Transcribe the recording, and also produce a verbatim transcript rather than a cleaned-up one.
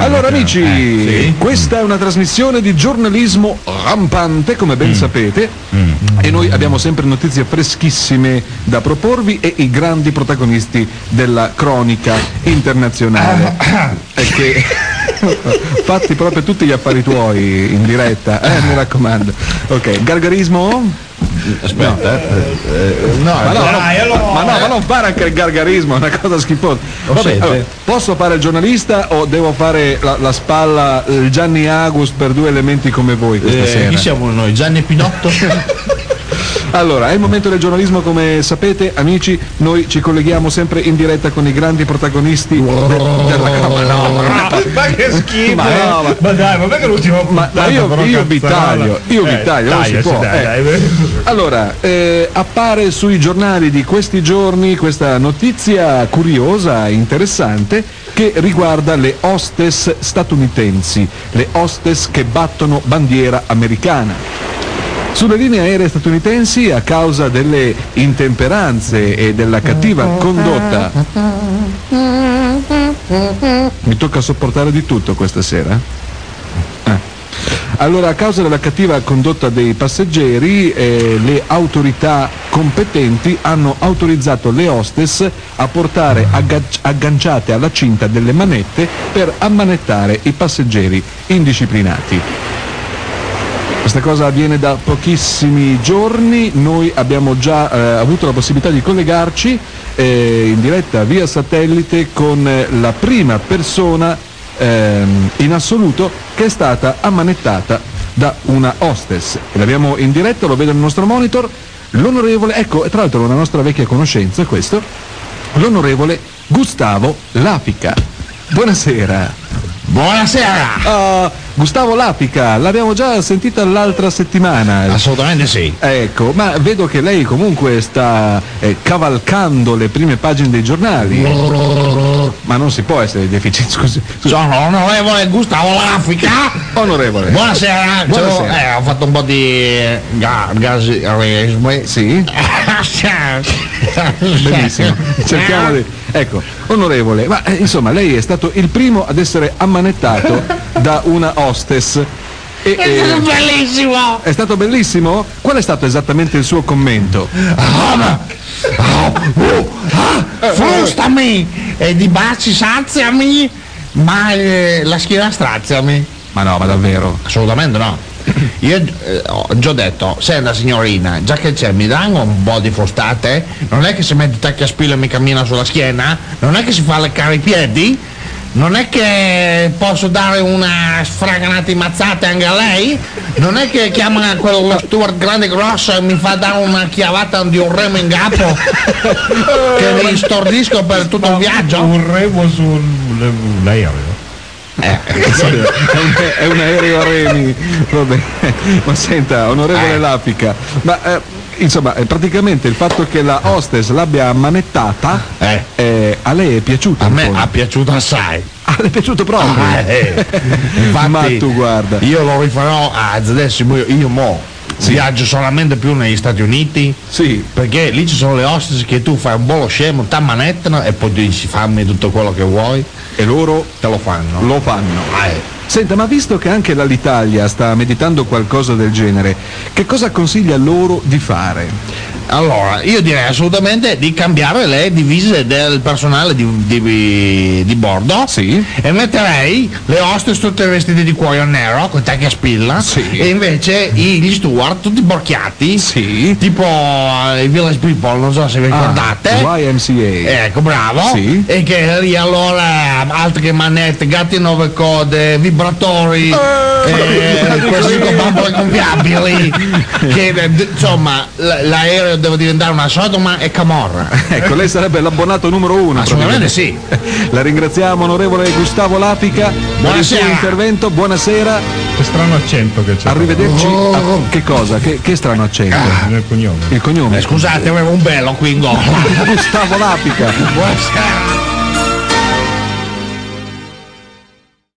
Allora amici, eh, sì. questa è una trasmissione di giornalismo rampante, come ben mm. sapete, mm. e noi abbiamo sempre notizie freschissime da proporvi e i grandi protagonisti della cronica internazionale. E che fatti proprio tutti gli affari tuoi in diretta, eh, mi raccomando. Ok, gargarismo? Aspetta, no, eh, no, ma, no, dai, no allora, ma no, ma non fare anche il gargarismo, è una cosa schifosa. Vabbè, allora, posso fare il giornalista o devo fare la, la spalla, il Gianni Agus per due elementi come voi questa eh, sera? Chi siamo noi? Gianni Pinotto? Allora, è il momento del giornalismo, come sapete, amici, noi ci colleghiamo sempre in diretta con i grandi protagonisti oh, de- della Camera. No, no, no, ma che schifo! Ma, no, ma, ma dai, ma perché l'ultimo ma, ma io, io vi taglio, io eh, vi taglio, non si può. Dai, eh. dai. Allora, eh, appare sui giornali di questi giorni questa notizia curiosa, interessante, che riguarda le hostess statunitensi, le hostess che battono bandiera americana. Sulle linee aeree statunitensi, a causa delle intemperanze e della cattiva condotta, mi tocca sopportare di tutto questa sera? Eh. Allora, a causa della cattiva condotta dei passeggeri, eh, le autorità competenti hanno autorizzato le hostess a portare agga- agganciate alla cinta delle manette per ammanettare i passeggeri indisciplinati. Questa cosa avviene da pochissimi giorni, noi abbiamo già eh, avuto la possibilità di collegarci eh, in diretta via satellite con eh, la prima persona eh, in assoluto che è stata ammanettata da una hostess. E l'abbiamo in diretta, lo vedo nel nostro monitor, l'onorevole, ecco, tra l'altro una nostra vecchia conoscenza questo, l'onorevole Gustavo Lafica. Buonasera. Buonasera! Uh, Gustavo Lafica, l'abbiamo già sentita l'altra settimana. Assolutamente sì. Ecco, ma vedo che lei comunque sta eh, cavalcando le prime pagine dei giornali. Ma non si può essere deficit, scusi. scusi. Sono onorevole Gustavo Lafica. Onorevole. Buonasera. Buonasera. Eh, ho fatto un po' di gasismo. Sì. Benissimo. Cerchiamo di. Ecco, onorevole, ma eh, insomma lei è stato il primo ad essere ammanettato da una hostess. E, è stato eh, bellissimo! È stato bellissimo? Qual è stato esattamente il suo commento? Ah, ma, oh, oh, ah, frustami! E di baci saziami, ma eh, la schiena straziami. Ma no, ma davvero? Assolutamente no. Io eh, ho già detto, senta signorina, già che c'è, mi danno un po' di frustate? Non è che si mette tacchi a spillo e mi cammina sulla schiena? Non è che si fa leccare i piedi? Non è che posso dare una sfraganata mazzate anche a lei? Non è che chiama quello steward grande grosso e mi fa dare una chiavata di un remo in capo che mi stordisco per tutto il viaggio? Un remo su un aereo. Eh, è, un, è un aereo a remi. Vabbè. Ma senta, onorevole eh. Lafica, ma eh, insomma eh, praticamente il fatto che la hostess l'abbia ammanettata eh. eh, a lei è piaciuto? A me ha piaciuto assai. Ah, le è piaciuto proprio? Ah, eh. Infatti, ma tu guarda, io lo rifarò a adesso, io, io mo sì. viaggio solamente più negli Stati Uniti, sì, perché lì ci sono le hostess che tu fai un bollo scemo, ti ammanettano e poi dici fammi tutto quello che vuoi e loro te lo fanno. Lo fanno. Eh. Senta, ma visto che anche l'Alitalia sta meditando qualcosa del genere, che cosa consiglia loro di fare? Allora, io direi assolutamente di cambiare le divise del personale di, di, di bordo, sì, e metterei le hostess tutte vestite di cuoio nero con tacchi a spilla, sì, e invece gli steward tutti borchiati, sì, tipo uh, i Village People, non so se vi ricordate, ah, Y M C A, ecco, bravo, sì, e che lì allora altre che manette, gatti nove code, vibratori, eh, eh, questi con bambole gonfiabili, che insomma l'aereo deve diventare una Sodoma e Camorra. Ecco, lei sarebbe l'abbonato numero uno. Assolutamente sì. La ringraziamo, onorevole Gustavo Lafica, per il suo intervento. Buonasera. Che strano accento che c'è. Arrivederci. Oh. A, che cosa? Che, che strano accento? Ah, il cognome. Il cognome. Eh, scusate, avevo un bello qui in gola. Gustavo Lafica. Buonasera.